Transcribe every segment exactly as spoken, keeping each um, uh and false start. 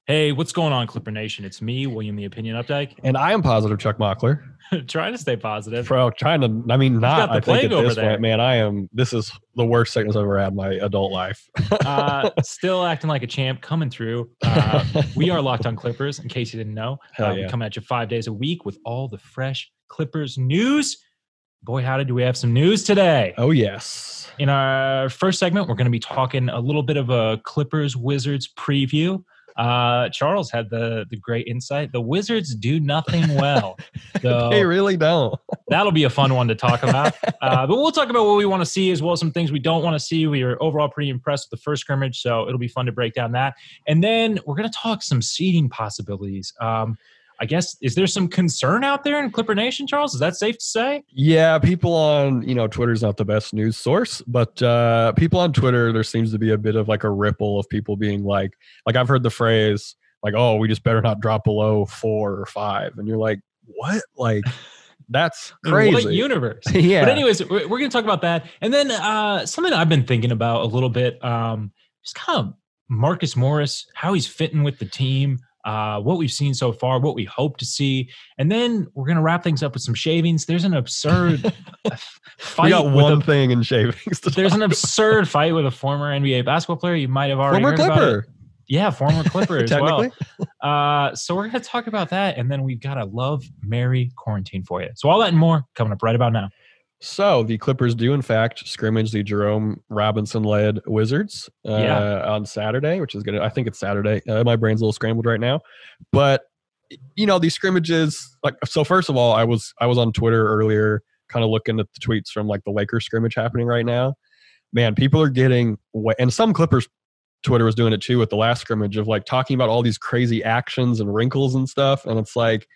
Hey, what's going on, Clipper Nation? It's me, William the Opinion Updike. And I am positive Chuck Mockler. Trying to stay positive. Bro, trying to, I mean, not, got the I think plague at over this there. point, man, I am, this is the worst sickness I've ever had in my adult life. uh, still acting like a champ, coming through. Uh, we are Locked on Clippers, in case you didn't know. Hell Uh, yeah. We come at you five days a week with all the fresh Clippers news. Boy, howdy, do we have some news today. Oh, yes. In our first segment, we're going to be talking a little bit of a Clippers Wizards preview. Uh, Charles had the the great insight. The Wizards do nothing well. So They really don't. that'll be a fun one to talk about. Uh, but we'll talk about what we want to see as well as some things we don't want to see. We are overall pretty impressed with the first scrimmage, so it'll be fun to break down that. And then we're going to talk some seeding possibilities. Um, I guess, is there some concern out there in Clipper Nation, Charles? Is that safe to say? Yeah, people on, you know, Twitter's not the best news source, but uh, people on Twitter, there seems to be a bit of like a ripple of people being like, like I've heard the phrase like, oh, we just better not drop below four or five. And you're like, what? Like, that's crazy. What universe? Yeah. But anyways, we're, we're going to talk about that. And then uh, something I've been thinking about a little bit, um, just kind of Marcus Morris, how he's fitting with the team. Uh, what we've seen so far, what we hope to see. And then we're going to wrap things up with some shavings. There's an absurd fight. We got one a, thing in shavings. There's an absurd fight with a former N B A basketball player. You might have already former heard Clipper. about it. Yeah, former Clipper as well. Technically. Uh, so we're going to talk about that. And then we've got a love, Mary quarantine for you. So all that and more coming up right about now. So the Clippers do, in fact, scrimmage the Jerome Robinson-led Wizards uh, Yeah. on Saturday, which is going to, I think it's Saturday. Uh, my brain's a little scrambled right now. But, you know, these scrimmages, like, so first of all, I was I was on Twitter earlier kind of looking at the tweets from, like, the Lakers scrimmage happening right now. Man, people are getting, and some Clippers Twitter was doing it too with the last scrimmage of, like, talking about all these crazy actions and wrinkles and stuff. And it's like,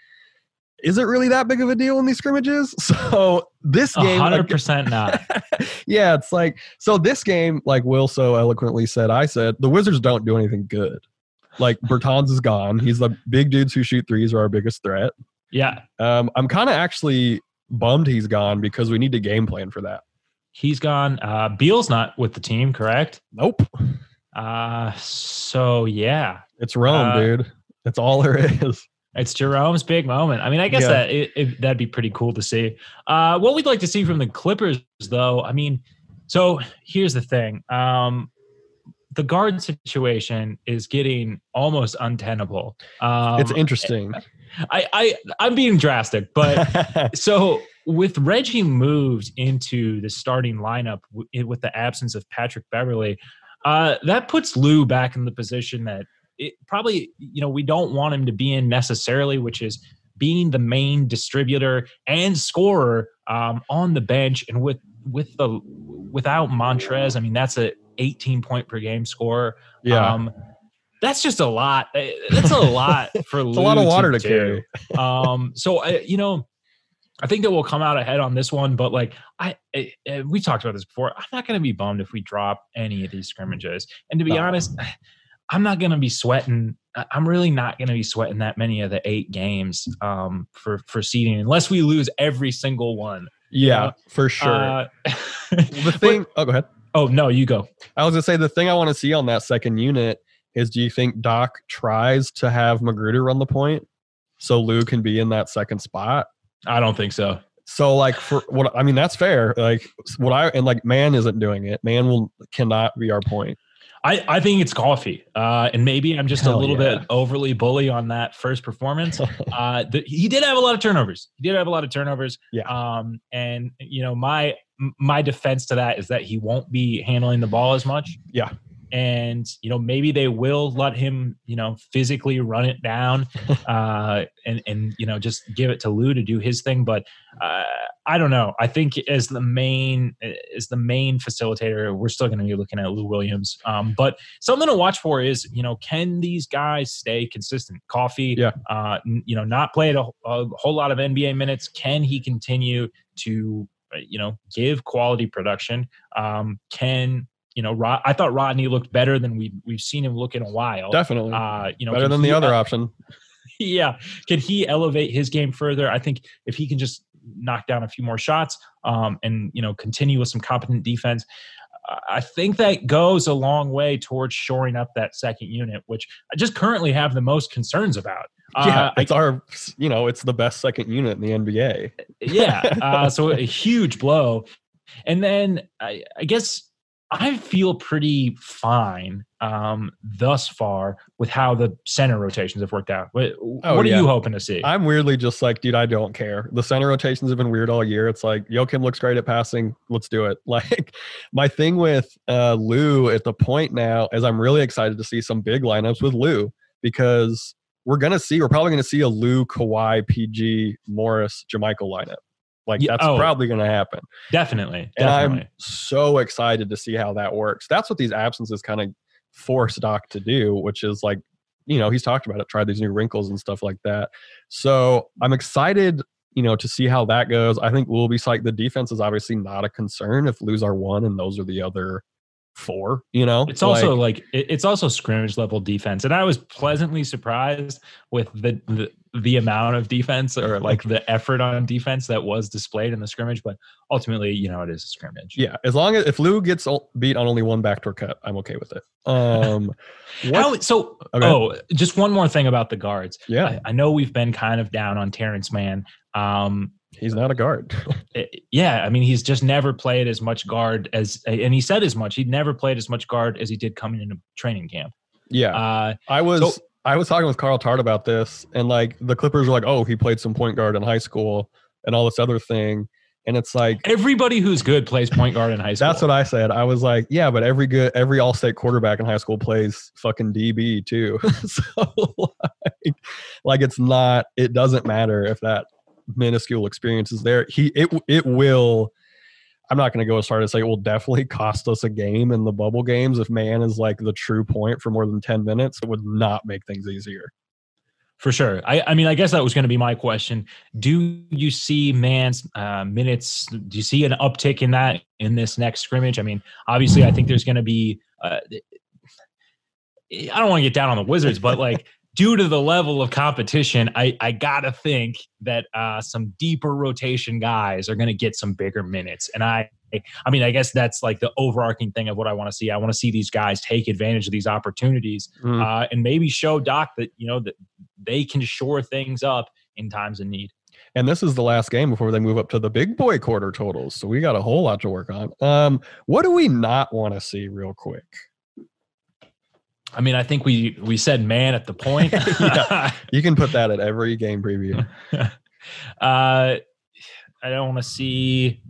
is it really that big of a deal in these scrimmages? So this game, one hundred percent not. Yeah, it's like, so this game, like Will so eloquently said, I said, the Wizards don't do anything good. Like, Bertans is gone. He's the big dudes who shoot threes are our biggest threat. Yeah. Um, I'm kind of actually bummed he's gone because we need a game plan for that. He's gone. Uh, Beal's not with the team, correct? Nope. Uh, so, yeah. It's Rome, Uh, dude. That's all there is. It's Jerome's big moment. I mean, I guess Yeah. that it, it, that'd be pretty cool to see. Uh, what we'd like to see from the Clippers, though, I mean, so here's the thing. Um, the guard situation is getting almost untenable. Um, It's interesting. I, I, I'm being drastic, but so with Reggie moved into the starting lineup w- with the absence of Patrick Beverley, uh, that puts Lou back in the position that it probably, you know, we don't want him to be in necessarily, which is being the main distributor and scorer um, on the bench. And with with the without Montrez, I mean, that's a eighteen point per game scorer. Yeah. Um, that's just a lot. That's a lot for Lou. It's a lot of water to, to carry. um, so I, you know, I think that we'll come out ahead on this one. But like I, I we talked about this before. I'm not going to be bummed if we drop any of these scrimmages. And to be No. honest, I'm not going to be sweating. I'm really not going to be sweating that many of the eight games um, for for seeding unless we lose every single one. Yeah, know? for sure. Uh, the thing. Oh, go ahead. oh no, you go. I was gonna say the thing I want to see on that second unit is, do you think Doc tries to have Magruder run the point so Lou can be in that second spot? I don't think so. So like for what I mean, that's fair. Like what I and like Man isn't doing it. Man will cannot be our point. I, I think it's coffee. Uh, and maybe I'm just Hell a little yeah. bit overly bully on that first performance. uh, the, he did have a lot of turnovers. He did have a lot of turnovers. Yeah. Um, and, you know, my my defense to that is that he won't be handling the ball as much. Yeah. And, you know, maybe they will let him, you know, physically run it down uh, and, and, you know, just give it to Lou to do his thing. But uh, I don't know. I think as the main as the main facilitator, we're still going to be looking at Lou Williams. Um, but something to watch for is, you know, can these guys stay consistent? Coffee, Yeah. uh, n- you know, not play a, a whole lot of N B A minutes. Can he continue to, you know, give quality production? Um, can You know, Rod, I thought Rodney looked better than we we've seen him look in a while. Definitely. Uh, you know, Better can than he the other el- option. Yeah, can he elevate his game further? I think if he can just knock down a few more shots, um, and you know, continue with some competent defense, I think that goes a long way towards shoring up that second unit, which I just currently have the most concerns about. Yeah, uh, it's I, our, you know, it's the best second unit in the N B A. yeah, uh, so a huge blow. And then I, I guess I feel pretty fine um, thus far with how the center rotations have worked out. What, Oh, what are yeah. you hoping to see? I'm weirdly just like, dude, I don't care. The center rotations have been weird all year. It's like, Joakim looks great at passing. Let's do it. Like, my thing with uh, Lou at the point now is I'm really excited to see some big lineups with Lou, because we're going to see, we're probably going to see a Lou, Kawhi, P G, Morris, JaMychal lineup. Like, Yeah, that's oh, probably going to happen. Definitely. And definitely. I'm so excited to see how that works. That's what these absences kind of force Doc to do, which is like, you know, he's talked about it, try these new wrinkles and stuff like that. So I'm excited, you know, to see how that goes. I think we'll be like, the defense is obviously not a concern if Lou's our one and those are the other four, you know. It's also like, like it, it's also scrimmage level defense, and I was pleasantly surprised with the, the the amount of defense, or like the effort on defense that was displayed in the scrimmage. But ultimately, you know, it is a scrimmage. Yeah, as long as if Lou gets beat on only one backdoor cut, I'm okay with it. Um, How, so okay. Oh, just one more thing about the guards. Yeah, I, I know we've been kind of down on Terrence Mann. Um, He's not a guard. it, yeah, I mean, he's just never played as much guard as, and he said as much. He'd never played as much guard as he did coming into training camp. Yeah, uh, I was so, I was talking with Carl Tart about this, and like the Clippers were like, "Oh, he played some point guard in high school and all this other thing," and it's like everybody who's good plays point guard in high school. That's what I said. I was like, "Yeah, but every good every all-state quarterback in high school plays fucking D B too." So like, like it's not. It doesn't matter if that minuscule experience is there. He it it will. I'm not going to go as far as say it will definitely cost us a game in the bubble games if Mann is like the true point for more than ten minutes. It would not make things easier. For sure. I, I mean, I guess that was going to be my question. Do you see Mann's uh, minutes? Do you see an uptick in that in this next scrimmage? I mean, obviously, I think there's going to be. Uh, I don't want to get down on the Wizards, but like. Due to the level of competition, I, I gotta think that uh, some deeper rotation guys are gonna get some bigger minutes. And I, I mean, I guess that's like the overarching thing of what I want to see. I want to see these guys take advantage of these opportunities mm. uh, and maybe show Doc that you know that they can shore things up in times of need. And this is the last game before they move up to the big boy quarter totals, so we got a whole lot to work on. Um, what do we not want to see, real quick? I mean, I think we we said man at the point. Yeah, you can put that at every game preview. uh, I don't want to see.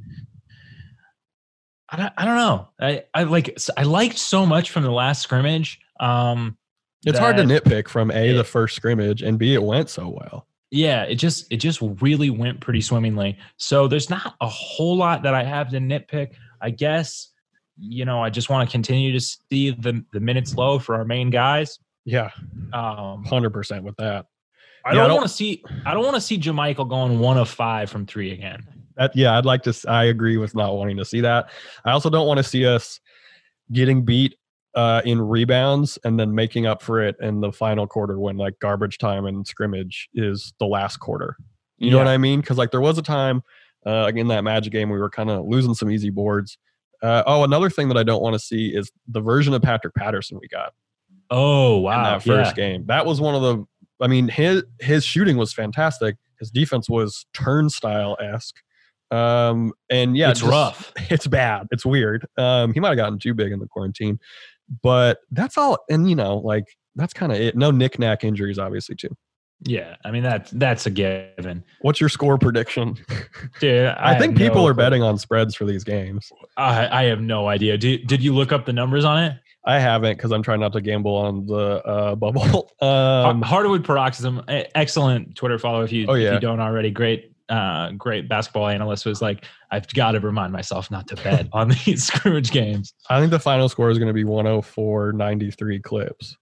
I don't, I don't know. I, I like I liked so much from the last scrimmage. Um, it's hard to nitpick from A, it, the first scrimmage, and B, it went so well. Yeah, it just it just really went pretty swimmingly. So there's not a whole lot that I have to nitpick. I guess. You know, I just want to continue to see the, the minutes low for our main guys. Yeah, um, one hundred percent with that. I yeah, don't, don't want to see. I don't want to see JaMychal going one of five from three again. That, yeah, I'd like to. I agree with not wanting to see that. I also don't want to see us getting beat uh, in rebounds and then making up for it in the final quarter when like garbage time and scrimmage is the last quarter. You yeah. know what I mean? Because like there was a time uh, in that Magic game we were kind of losing some easy boards. Uh, oh, another thing that I don't want to see is the version of Patrick Patterson we got. Oh, wow. In that first yeah. game. That was one of the, I mean, his, his shooting was fantastic. His defense was turnstile-esque. Um, and yeah, it's just, rough. It's bad. It's weird. Um, he might've gotten too big in the quarantine, but that's all. And you know, like that's kind of it. No knick-knack injuries, obviously too. Yeah, I mean that's that's a given. What's your score prediction? Dude, I, I think people no, are betting on spreads for these games. I, I have no idea. Did did you look up the numbers on it? I haven't because I'm trying not to gamble on the uh, bubble. Um, Hardwood Paroxysm, excellent Twitter follow if you oh, yeah. if you don't already. Great, uh, great basketball analyst was like, I've got to remind myself not to bet on these scrimmage games. I think the final score is going to be one oh four ninety-three Clips.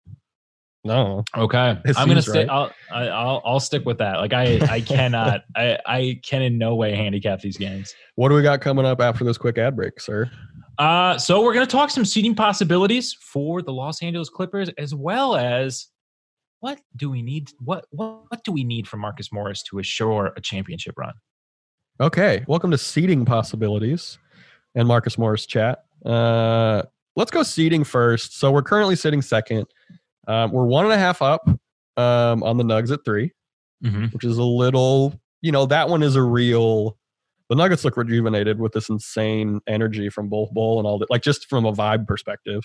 No. Okay. It I'm gonna stick. right. I'll, I'll I'll stick with that. Like I I cannot. I I can in no way handicap these games. What do we got coming up after this quick ad break, sir? Uh, so we're gonna talk some seeding possibilities for the Los Angeles Clippers, as well as what do we need? What what what do we need from Marcus Morris to assure a championship run? Okay. Welcome to Seeding Possibilities and Marcus Morris chat. Uh, let's go seeding first. So we're currently sitting second. Um, we're one and a half up um, on the Nugs at three, mm-hmm. which is a little, you know, that one is a real. The Nuggets look rejuvenated with this insane energy from Bol Bol and all that, like just from a vibe perspective.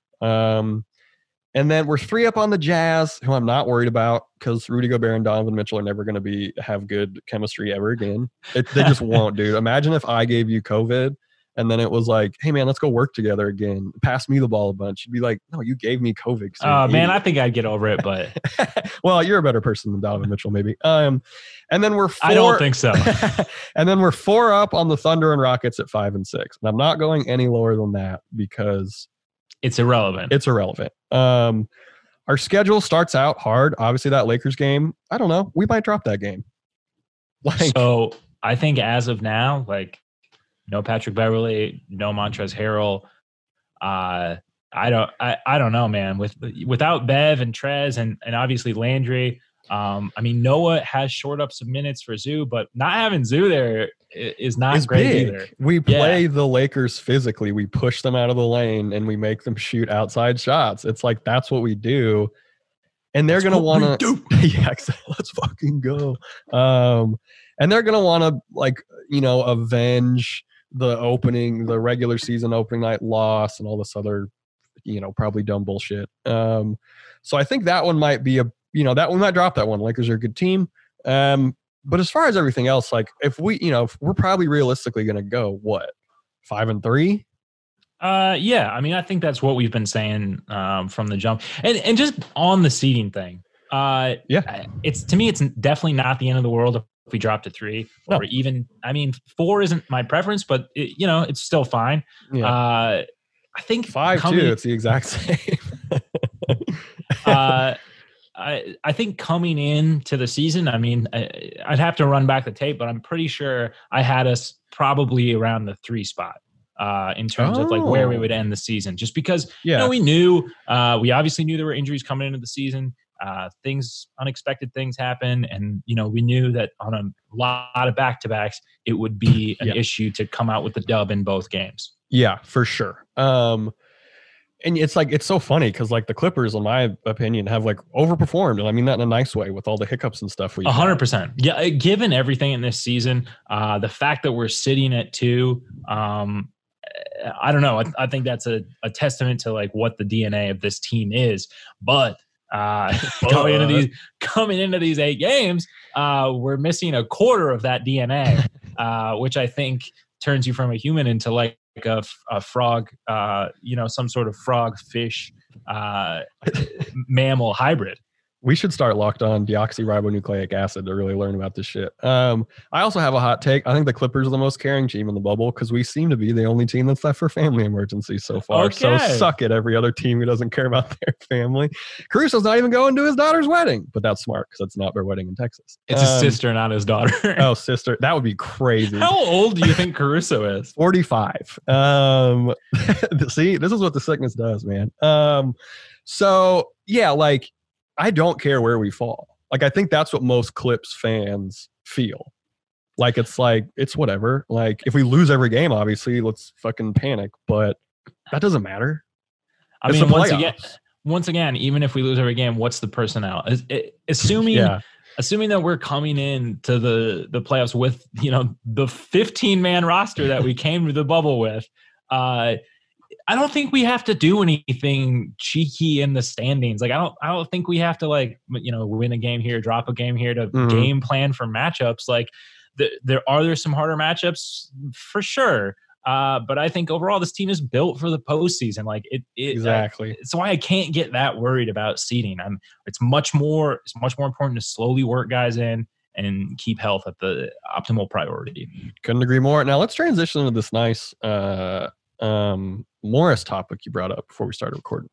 Um, and then we're three up on the Jazz, who I'm not worried about because Rudy Gobert and Donovan Mitchell are never going to be have good chemistry ever again. It, they just won't, dude. Imagine if I gave you COVID and then it was like, hey, man, let's go work together again. Pass me the ball a bunch. You'd be like, no, you gave me COVID. Oh, uh, man, I think I'd get over it, but. Well, you're a better person than Donovan Mitchell, maybe. Um, and then we're four. I don't think so. And then we're four up on the Thunder and Rockets at five and six. And I'm not going any lower than that because it's irrelevant. It's irrelevant. Um, our schedule starts out hard. Obviously, that Lakers game, I don't know. We might drop that game. Like, so I think as of now, like, no Patrick Beverley, no Montrezl Harrell. Uh, I don't, I, I don't know, man. With without Bev and Trez and and obviously Landry. Um, I mean, Noah has shored up some minutes for Zoo, but not having Zoo there is not it's great big. either. We play yeah. the Lakers physically. We push them out of the lane and we make them shoot outside shots. It's like that's what we do, and they're that's gonna want to. Yeah, let's fucking go. Um, and they're gonna want to like you know avenge the opening, the regular season opening night loss, and all this other you know probably dumb bullshit. Um, so I think that one might be a. You know, that we might drop that one. Lakers are a good team. Um, but as far as everything else, like if we, you know, if we're probably realistically going to go what, five and three? Uh, yeah. I mean, I think that's what we've been saying um, from the jump. And and just on the seeding thing, uh, yeah, it's to me, it's definitely not the end of the world if we drop to three or no. even. I mean, four isn't my preference, but it, you know, it's still fine. Yeah. Uh, I think five coming, too. It's the exact same. uh. I, I think coming into the season, I mean, I, I'd have to run back the tape, but I'm pretty sure I had us probably around the three spot uh, in terms oh. of like where we would end the season. Just because, yeah. you know, we knew, uh, we obviously knew there were injuries coming into the season. Uh, things, unexpected things happen. And, you know, we knew that on a lot of back-to-backs, it would be an yeah. issue to come out with the dub in both games. Yeah, for sure. Um, And it's like, it's so funny because like the Clippers, in my opinion, have like overperformed. And I mean that in a nice way with all the hiccups and stuff. A hundred percent. Yeah. Given everything in this season, uh, the fact that we're sitting at two, um, I don't know. I, I think that's a, a testament to like what the D N A of this team is. But uh, going into these, coming into these eight games, uh, we're missing a quarter of that D N A, uh, which I think turns you from a human into like, Like a, a frog, uh, you know, some sort of frog, fish, uh, mammal hybrid. We should start Locked On deoxyribonucleic acid to really learn about this shit. Um, I also have a hot take. I think the Clippers are the most caring team in the bubble because we seem to be the only team that's left for family emergencies so far. Okay. So suck it, every other team who doesn't care about their family. Caruso's not even going to his daughter's wedding, but that's smart because it's not their wedding in Texas. It's um, his sister, not his daughter. Oh, sister. That would be crazy. How old do you think Caruso is? forty-five. Um, see, this is what the sickness does, man. Um, so, yeah, like, I don't care where we fall. Like, I think that's what most Clips fans feel. Like, it's like, it's whatever. Like, if we lose every game, obviously, let's fucking panic. But that doesn't matter. I it's mean, once again, once again, even if we lose every game, what's the personnel? Assuming, yeah. assuming that we're coming in to the, the playoffs with, you know, the fifteen-man roster that we came to the bubble with, uh, I don't think we have to do anything cheeky in the standings. Like, I don't, I don't think we have to like, you know, win a game here, drop a game here to mm-hmm. game plan for matchups. Like, the, there are there some harder matchups for sure. Uh, but I think overall this team is built for the postseason. Like it, it exactly. It's why I can't get that worried about seeding. I'm. It's much more. It's much more important to slowly work guys in and keep health at the optimal priority. Couldn't agree more. Now let's transition to this nice. Uh, um, Morris topic you brought up before we started recording.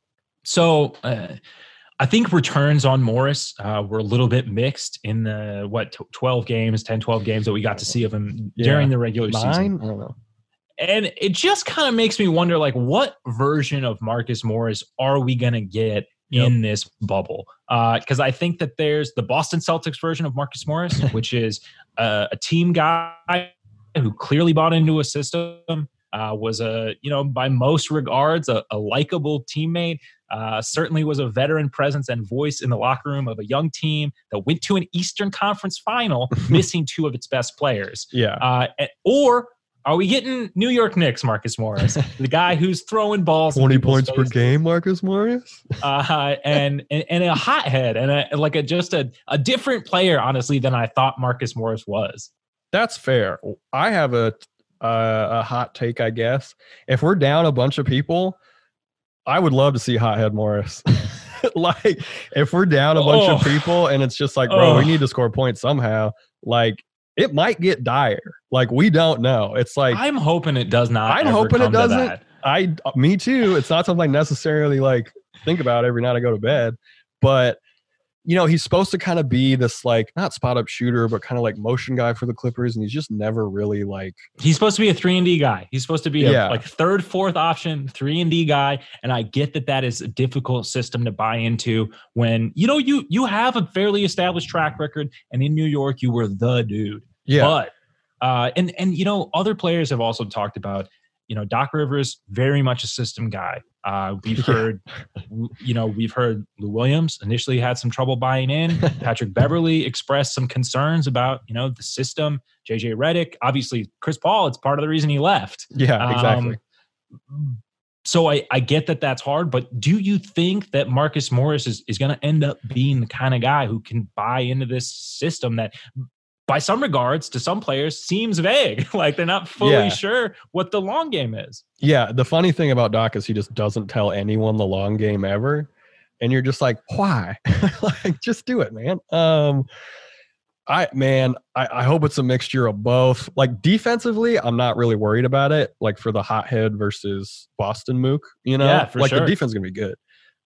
So uh, I think returns on Morris uh, were a little bit mixed in the, what, twelve games, ten, twelve games that we got to see of him yeah. during the regular Nine? season. I don't know. And it just kind of makes me wonder, like, what version of Marcus Morris are we going to get yep. in this bubble? Because uh, I think that there's the Boston Celtics version of Marcus Morris, which is uh, a team guy who clearly bought into a system. uh, was a, you know, by most regards, a, a likable teammate. Uh, certainly was a veteran presence and voice in the locker room of a young team that went to an Eastern Conference final, missing two of its best players. Yeah. Uh, or are we getting New York Knicks Marcus Morris, the guy who's throwing balls twenty points faces. per game, Marcus Morris, uh, and, and and a hothead and a, like a just a, a different player, honestly, than I thought Marcus Morris was. That's fair. I have a uh, a hot take, I guess. If we're down a bunch of people, I would love to see hothead Morris. Like, if we're down a bunch oh. of people and it's just like, bro, oh. we need to score points somehow. Like, it might get dire. Like, we don't know. It's like, I'm hoping it does not. I'm ever hoping come it doesn't. To that. I, me too. It's not something I necessarily like think about every night I go to bed, but you know, he's supposed to kind of be this, like, not spot up shooter, but kind of like motion guy for the Clippers. And he's just never really like, he's supposed to be a three and D guy. He's supposed to be a yeah. like third, fourth option, three and D guy. And I get that that is a difficult system to buy into when, you know, you, you have a fairly established track record, and in New York, you were the dude. Yeah. But, uh, and, and, you know, other players have also talked about, you know, Doc Rivers, very much a system guy. Uh, we've heard, yeah. you know, we've heard Lou Williams initially had some trouble buying in. Patrick Beverley expressed some concerns about, you know, the system. J J Redick, obviously Chris Paul, it's part of the reason he left. Yeah, exactly. Um, so I, I get that that's hard, but do you think that Marcus Morris is, is going to end up being the kind of guy who can buy into this system that, by some regards, to some players, seems vague? Like, they're not fully yeah. sure what the long game is. Yeah, the funny thing about Doc is he just doesn't tell anyone the long game ever. And you're just like, why? Like, just do it, man. Um, I man, I, I hope it's a mixture of both. Like, defensively, I'm not really worried about it. Like, for the hothead versus Boston Mook, you know? Yeah, for like sure. The defense is gonna be good.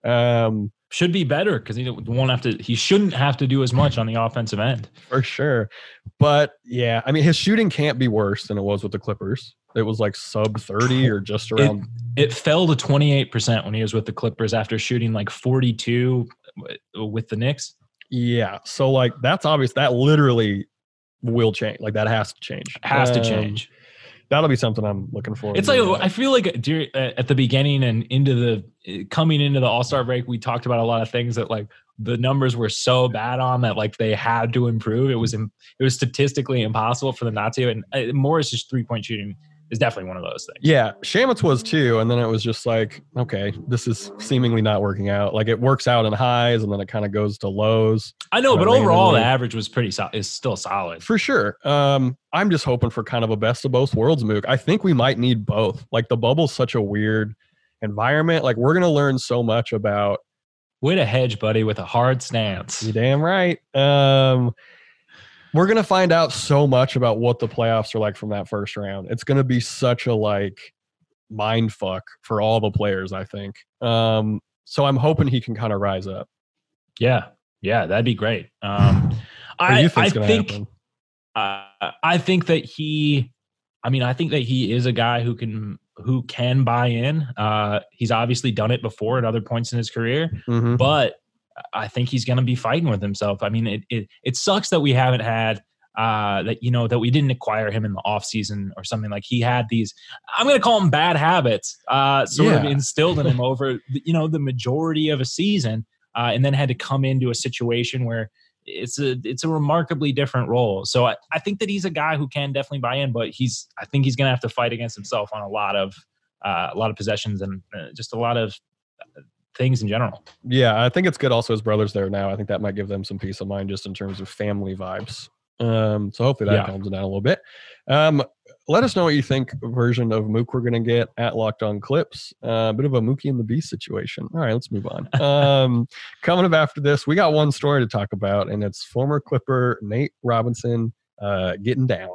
Um Should be better because he won't have to. He shouldn't have to do as much on the offensive end, for sure. But yeah, I mean, his shooting can't be worse than it was with the Clippers. It was like sub thirty or just around. It, it fell to twenty-eight percent when he was with the Clippers after shooting like forty-two with the Knicks. Yeah, so like that's obvious. That literally will change. Like, that has to change. Has um, to change. That'll be something I'm looking for. It's like, I feel like during, uh, at the beginning and into the coming into the All-Star break, we talked about a lot of things that, like, the numbers were so bad on that, like, they had to improve. It was it was statistically impossible for them not to. And uh, Morris's three-point shooting is definitely one of those things. Yeah, Shamit's was too, and then it was just like, okay, this is seemingly not working out. Like, it works out in highs, and then it kind of goes to lows. I know, but overall, the average was pretty so- is still solid for sure. Um, I'm just hoping for kind of a best of both worlds, Mook. I think we might need both. Like, the bubble's such a weird environment. Like, we're gonna learn so much about. Way to hedge, buddy, with a hard stance. You damn right. Um. We're going to find out so much about what the playoffs are like from that first round. It's going to be such a, like, mind fuck for all the players, I think. Um, so I'm hoping he can kind of rise up. Yeah. Yeah, that'd be great. Um, I, you I think, uh, I think that he, I mean, I think that he is a guy who can, who can buy in. Uh, he's obviously done it before at other points in his career, mm-hmm. but I think he's going to be fighting with himself. I mean, it, it, it sucks that we haven't had uh, that, you know, that we didn't acquire him in the off season or something. Like, he had these, I'm going to call them bad habits, uh, sort yeah. of instilled in him over, you know, the majority of a season, uh, and then had to come into a situation where it's a, it's a remarkably different role. So I, I think that he's a guy who can definitely buy in, but he's, I think he's going to have to fight against himself on a lot of, uh, a lot of possessions and uh, just a lot of uh, things in general. Yeah, I think it's good also his brother's there now. I think that might give them some peace of mind just in terms of family vibes. Um, so hopefully that yeah. calms it down a little bit. Um, let us know what you think version of Mook we're going to get at Locked On Clips. A uh, bit of a Mookie and the Beast situation. All right, let's move on. Um, coming up after this, we got one story to talk about, and it's former Clipper Nate Robinson uh, getting down.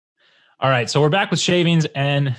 All right, so we're back with shavings, and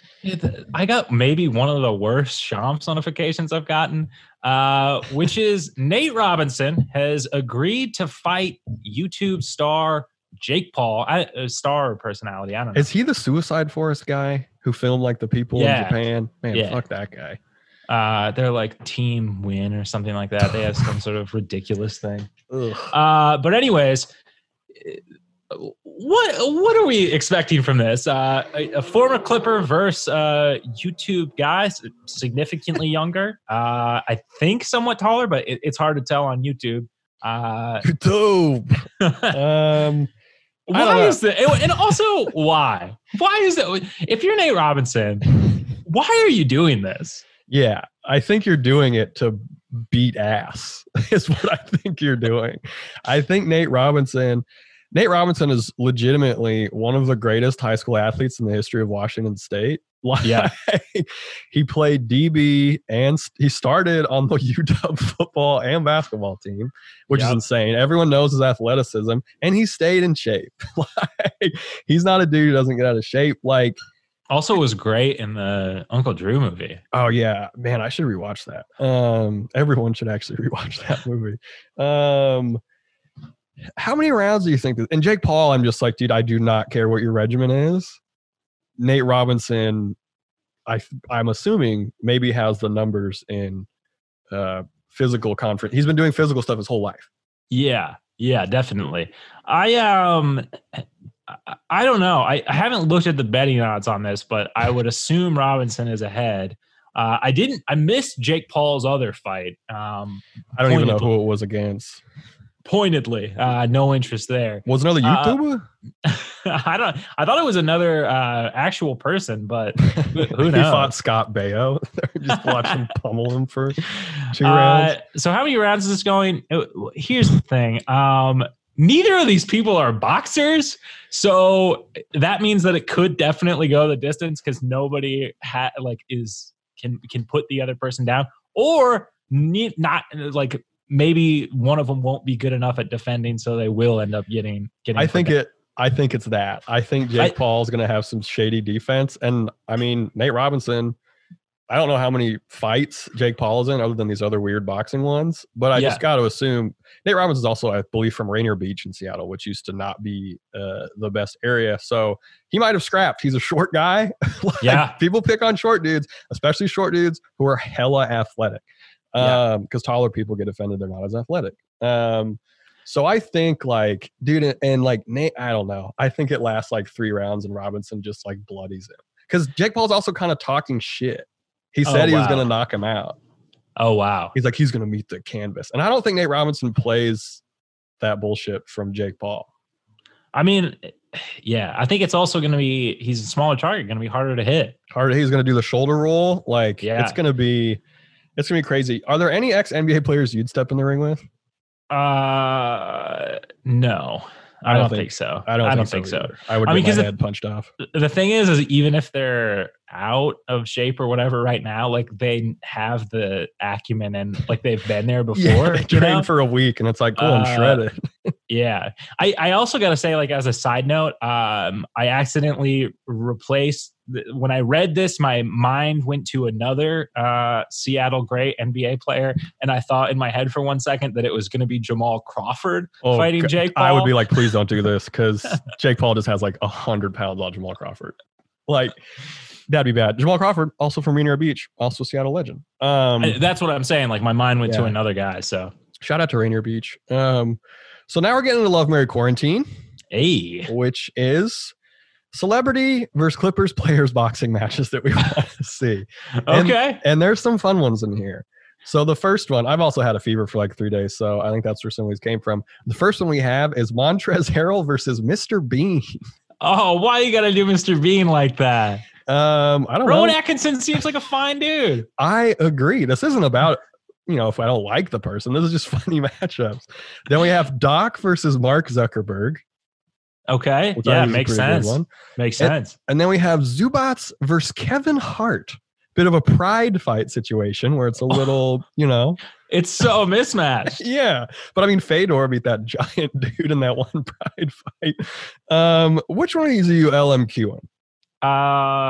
I got maybe one of the worst Shams notifications I've gotten, uh, which is Nate Robinson has agreed to fight YouTube star Jake Paul, I, a star personality. I don't know. Is he the Suicide Forest guy who filmed like the people yeah. in Japan? Man, yeah. fuck that guy. Uh, they're like Team Win or something like that. They have some sort of ridiculous thing. Uh, but anyways, what what are we expecting from this? Uh, a, a former Clipper versus uh, YouTube guy, significantly younger. Uh, I think somewhat taller, but it, it's hard to tell on YouTube. Uh, YouTube. um, why is that? And also, why? Why is it? If you're Nate Robinson, why are you doing this? Yeah, I think you're doing it to beat ass. Is what I think you're doing. I think Nate Robinson. Nate Robinson is legitimately one of the greatest high school athletes in the history of Washington State. Like, yeah, he played D B and he started on the U W football and basketball team, which yep. is insane. Everyone knows his athleticism, and he stayed in shape. Like, he's not a dude who doesn't get out of shape. Like, also was great in the Uncle Drew movie. Oh yeah, man, I should rewatch that. Um, everyone should actually rewatch that movie. Um. How many rounds do you think? That, and Jake Paul, I'm just like, dude, I do not care what your regimen is. Nate Robinson, I, I'm assuming maybe has the numbers in uh, physical conference. He's been doing physical stuff his whole life. Yeah, yeah, definitely. I um, I don't know. I, I haven't looked at the betting odds on this, but I would assume Robinson is ahead. Uh, I didn't. I missed Jake Paul's other fight. Um, I don't even know who it was against. Pointedly, uh, no interest there. Was another YouTuber? Uh, I don't. I thought it was another uh, actual person, but who, who knows? He fought Scott Baio. Just watch him pummel him for two uh, rounds. So how many rounds is this going? Here's the thing. Um, neither of these people are boxers, so that means that it could definitely go the distance because nobody ha- like is can can put the other person down, or need not like. Maybe one of them won't be good enough at defending, so they will end up getting getting. I think it. I think it's that. I think Jake I, Paul's going to have some shady defense, and I mean Nate Robinson. I don't know how many fights Jake Paul is in, other than these other weird boxing ones. But I yeah. just got to assume Nate Robinson is also, I believe, from Rainier Beach in Seattle, which used to not be uh, the best area. So he might have scrapped. He's a short guy. Like, yeah, people pick on short dudes, especially short dudes who are hella athletic. Um, because yeah. taller people get offended they're not as athletic. Um, so I think like, dude, and like Nate, I don't know. I think it lasts like three rounds and Robinson just like bloodies him. Because Jake Paul's also kind of talking shit. He said oh, he wow. was gonna knock him out. Oh wow. He's like, he's gonna meet the canvas. And I don't think Nate Robinson plays that bullshit from Jake Paul. I mean, yeah, I think it's also gonna be he's a smaller target, gonna be harder to hit. Harder, he's gonna do the shoulder roll. Like yeah. it's gonna be It's going to be crazy. Are there any ex-N B A players you'd step in the ring with? Uh, no. I, I don't, don't think, think so. I don't, I don't think, think so. so. I would I get mean, my head the, punched off. The thing is, is even if they're out of shape or whatever right now, like they have the acumen and like they've been there before. Yeah, they trained for a week and it's like, cool, uh, I'm shredded. Yeah. I, I also got to say, like, as a side note, um, I accidentally replaced when I read this, my mind went to another uh, Seattle great N B A player, and I thought in my head for one second that it was going to be Jamal Crawford oh, fighting God. Jake Paul. I would be like, please don't do this, because Jake Paul just has like a hundred pounds on Jamal Crawford. Like, that'd be bad. Jamal Crawford, also from Rainier Beach, also Seattle legend. Um, I, that's what I'm saying. Like, my mind went yeah. to another guy. So shout out to Rainier Beach. Um, so now we're getting into Love, Marry, Quarantine. Hey, which is celebrity versus Clippers players boxing matches that we want to see. And, okay. And there's some fun ones in here. So the first one, I've also had a fever for like three days, so I think that's where some of these came from. The first one we have is Montrezl Harrell versus Mister Bean. Oh, why you gotta do Mister Bean like that? Um, I don't Rowan know. Atkinson seems like a fine dude. I agree. This isn't about, you know, if I don't like the person. This is just funny matchups. Then we have Doc versus Mark Zuckerberg. Okay. Yeah, makes sense. Makes sense. And, and then we have Zubats versus Kevin Hart. Bit of a pride fight situation where it's a little, you know. It's so mismatched. Yeah. But I mean, Fedor beat that giant dude in that one pride fight. Um, which one of these are you L M Qing? Uh,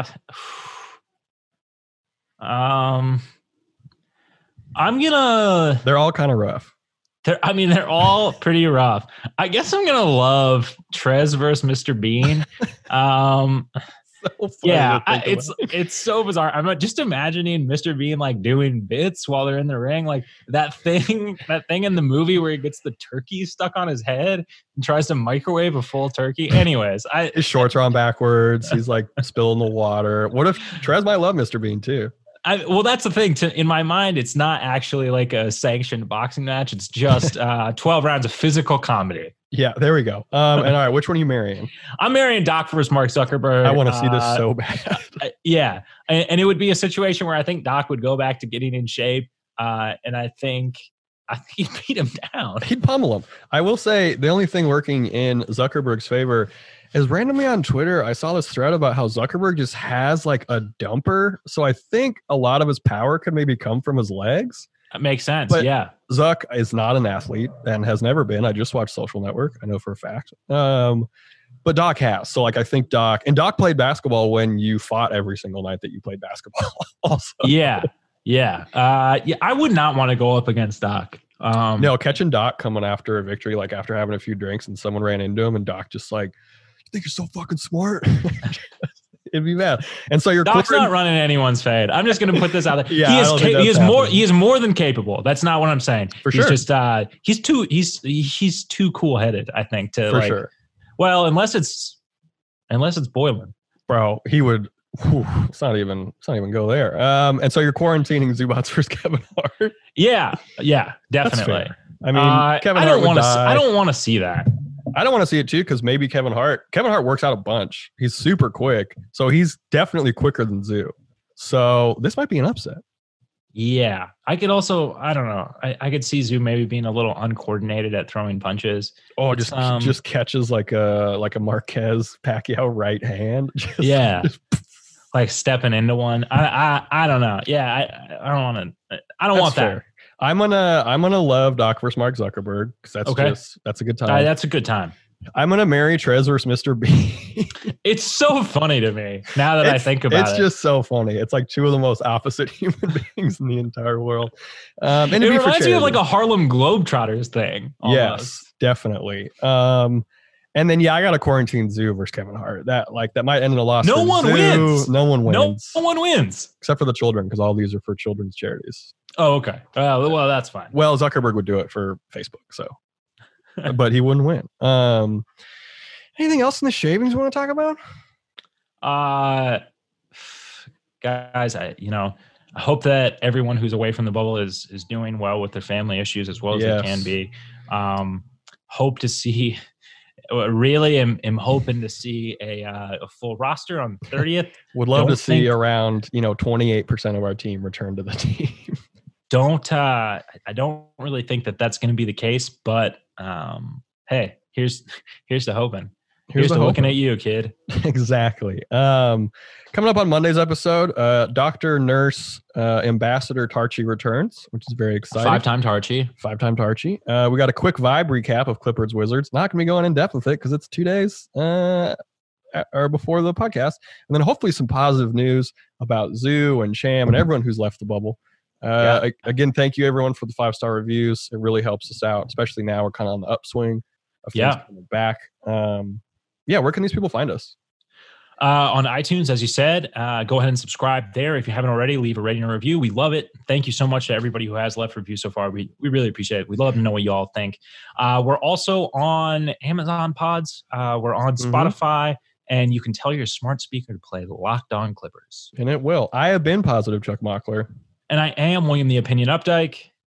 um, I'm gonna. They're all kind of rough. They're, I mean, they're all pretty rough. I guess I'm gonna love Trez versus Mister Bean. um, so funny Yeah, to I, think it's about. it's so bizarre. I'm not- just imagining Mister Bean like doing bits while they're in the ring, like that thing, that thing in the movie where he gets the turkey stuck on his head and tries to microwave a full turkey. Anyways, I His shorts are on backwards. He's like spilling the water. What if Trez might love Mister Bean too? I, well, that's the thing. To, in my mind, it's not actually like a sanctioned boxing match. It's just uh, twelve rounds of physical comedy. Yeah, there we go. Um, and all right, which one are you marrying? I'm marrying Doc versus Mark Zuckerberg. I want to see this Uh, so bad. I- yeah, and, and it would be a situation where I think Doc would go back to getting in shape, uh, and I think I think he'd beat him down. He'd pummel him. I will say the only thing working in Zuckerberg's favor is randomly on Twitter, I saw this thread about how Zuckerberg just has like a dumper. So I think a lot of his power could maybe come from his legs. That makes sense. But yeah. Zuck is not an athlete and has never been. I just watched Social Network. I know for a fact. Um, but Doc has. So like I think Doc and Doc played basketball when you fought every single night that you played basketball. Also, Yeah. Yeah. Uh, yeah. I would not want to go up against Doc. Um, no, catching Doc coming after a victory, like after having a few drinks and someone ran into him, and Doc just like, "You think you're so fucking smart?" It'd be bad. And so you're Doc's clearing- not running anyone's fade. I'm just going to put this out there. Yeah, he I is. don't Ca- think he that's is more. happening. He is more than capable. That's not what I'm saying. For he's sure. just. Uh, he's too. He's he's too cool headed. I think to for like. sure, Well, unless it's unless it's boiling. bro. He would. Whew, it's not even. It's not even go there. Um, and so you're quarantining Zubats versus Kevin Hart. Yeah. Yeah. That's Definitely. fair. I mean, Uh, Kevin I Hart don't would want to. die. I don't want to see that. I don't want to see it too because maybe Kevin Hart. Kevin Hart works out a bunch. He's super quick, so he's definitely quicker than Zoo. So this might be an upset. Yeah, I could also. I don't know. I, I could see Zoo maybe being a little uncoordinated at throwing punches. Oh, It's, just um, just catches like a like a Marquez Pacquiao right hand. Just, Yeah. just- Like stepping into one. I I, I don't know. Yeah, I I don't want to. I don't that's want that. fair. I'm gonna I'm gonna love Doc versus Mark Zuckerberg because that's Okay. just that's a good time. Uh, that's a good time. I'm gonna marry Trez versus Mister B. It's so funny to me now that I It's- think about it's it. just so funny. It's like two of the most opposite human beings in the entire world. Um, and it to be for reminds me of like charity. a Harlem Globetrotters thing. Almost. Yes, definitely. Um, and then yeah, I got a quarantine Zoo versus Kevin Hart. That like that might end in a loss. No for one Zoo. wins. No one No wins. one wins. Except for the children, because all these are for children's charities. Oh, okay. Uh, well, that's fine. Well, Zuckerberg would do it for Facebook, so but he wouldn't win. Um, anything else in the shavings you want to talk about? Uh, guys, I you know I hope that everyone who's away from the bubble is is doing well with their family issues as well as Yes. they can be. Um, hope to see. Really, am am hoping to see a uh, a full roster on thirtieth. Would love Don't to see think- around you know twenty-eight percent of our team return to the team. Don't uh, I don't really think that that's going to be the case, but um, hey, here's here's the hoping. Here's, the to looking hoping. at you, kid. Exactly. Um, coming up on Monday's episode, uh, Doctor Nurse uh, Ambassador Tarchi returns, which is very exciting. Five-time Tarchi. Five-time Tarchi. Uh, we got a quick vibe recap of Clippers Wizards. Not going to be going in depth with it because it's two days uh, or before the podcast, and then hopefully some positive news about Zoo and Sham and everyone who's left the bubble. Uh, Yeah. a- Again, thank you everyone for the five-star reviews. It really helps us out, especially now we're kind of on the upswing of things Yeah. coming back. Um, yeah, where can these people find us? Uh, on iTunes, as you said, uh, go ahead and subscribe there. If you haven't already, leave a rating and review. We love it. Thank you so much to everybody who has left reviews so far. We we really appreciate it. We'd love to know what you all think. Uh, we're also on Amazon Pods. Uh, we're on Mhm. Spotify. And you can tell your smart speaker to play Locked On Clippers. And it will. I have been positive Chuck Mockler. And I am William the Opinion Updike.